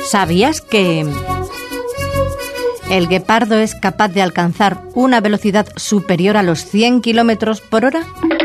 ¿Sabías que el guepardo es capaz de alcanzar una velocidad superior a los 100 kilómetros por hora?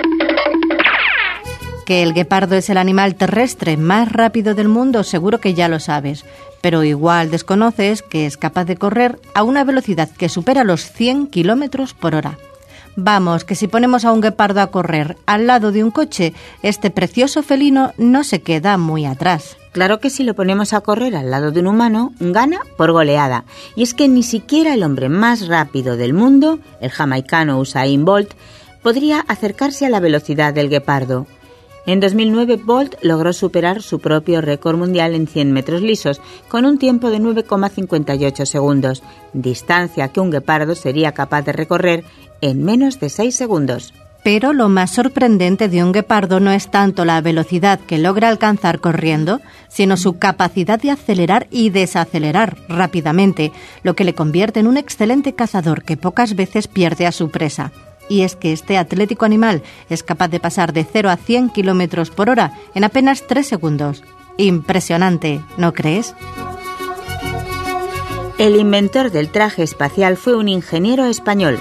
Que el guepardo es el animal terrestre más rápido del mundo, seguro que ya lo sabes, pero igual desconoces que es capaz de correr a una velocidad que supera los 100 kilómetros por hora. Vamos, que si ponemos a un guepardo a correr al lado de un coche, este precioso felino no se queda muy atrás. Claro que si lo ponemos a correr al lado de un humano, gana por goleada. Y es que ni siquiera el hombre más rápido del mundo, el jamaicano Usain Bolt, podría acercarse a la velocidad del guepardo. En 2009, Bolt logró superar su propio récord mundial en 100 metros lisos, con un tiempo de 9,58 segundos, distancia que un guepardo sería capaz de recorrer en menos de 6 segundos. Pero lo más sorprendente de un guepardo no es tanto la velocidad que logra alcanzar corriendo, sino su capacidad de acelerar y desacelerar rápidamente, lo que le convierte en un excelente cazador que pocas veces pierde a su presa. Y es que este atlético animal es capaz de pasar de 0 a 100 kilómetros por hora en apenas 3 segundos. Impresionante, ¿no crees? El inventor del traje espacial fue un ingeniero español.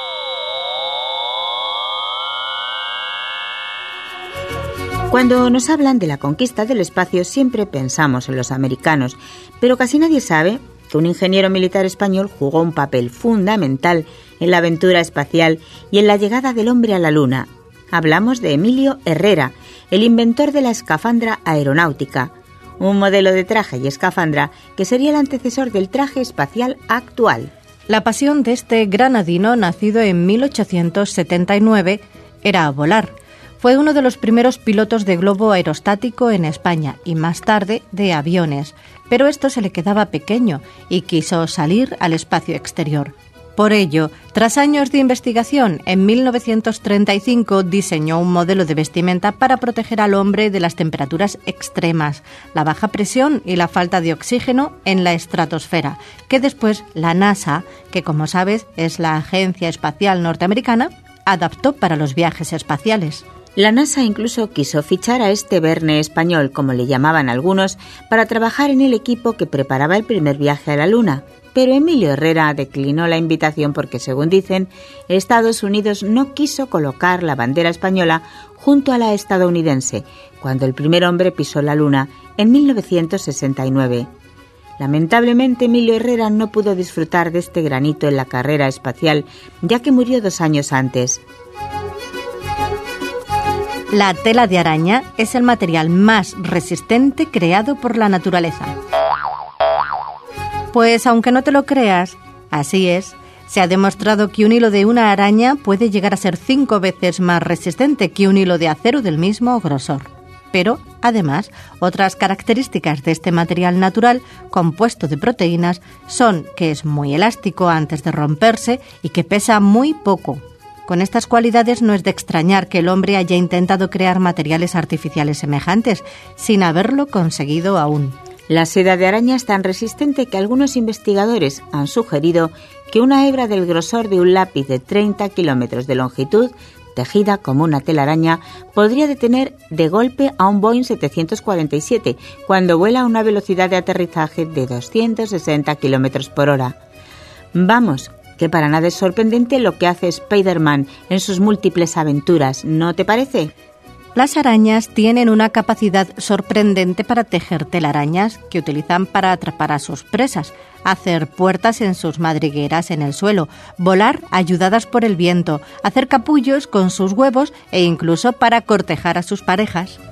Cuando nos hablan de la conquista del espacio siempre pensamos en los americanos, pero casi nadie sabe que un ingeniero militar español jugó un papel fundamental en la aventura espacial y en la llegada del hombre a la Luna. Hablamos de Emilio Herrera, el inventor de la escafandra aeronáutica, un modelo de traje y escafandra que sería el antecesor del traje espacial actual. La pasión de este granadino, nacido en 1879, era volar. Fue uno de los primeros pilotos de globo aerostático en España y más tarde de aviones, pero esto se le quedaba pequeño y quiso salir al espacio exterior. Por ello, tras años de investigación, en 1935 diseñó un modelo de vestimenta para proteger al hombre de las temperaturas extremas, la baja presión y la falta de oxígeno en la estratosfera, que después la NASA, que como sabes es la Agencia Espacial Norteamericana, adaptó para los viajes espaciales. La NASA incluso quiso fichar a este Verne español, como le llamaban algunos, para trabajar en el equipo que preparaba el primer viaje a la Luna. Pero Emilio Herrera declinó la invitación porque, según dicen, Estados Unidos no quiso colocar la bandera española junto a la estadounidense, cuando el primer hombre pisó la Luna en 1969. Lamentablemente, Emilio Herrera no pudo disfrutar de este granito en la carrera espacial, ya que murió 2 años antes. La tela de araña es el material más resistente creado por la naturaleza. Pues aunque no te lo creas, así es. Se ha demostrado que un hilo de una araña puede llegar a ser 5 veces más resistente que un hilo de acero del mismo grosor. Pero, además, otras características de este material natural, compuesto de proteínas, son que es muy elástico antes de romperse y que pesa muy poco. Con estas cualidades no es de extrañar que el hombre haya intentado crear materiales artificiales semejantes, sin haberlo conseguido aún. La seda de araña es tan resistente que algunos investigadores han sugerido que una hebra del grosor de un lápiz de 30 kilómetros de longitud, tejida como una telaraña, podría detener de golpe a un Boeing 747 cuando vuela a una velocidad de aterrizaje de 260 kilómetros por hora. Vamos, que para nada es sorprendente lo que hace Spider-Man en sus múltiples aventuras, ¿no te parece? Las arañas tienen una capacidad sorprendente para tejer telarañas que utilizan para atrapar a sus presas, hacer puertas en sus madrigueras en el suelo, volar ayudadas por el viento, hacer capullos con sus huevos e incluso para cortejar a sus parejas.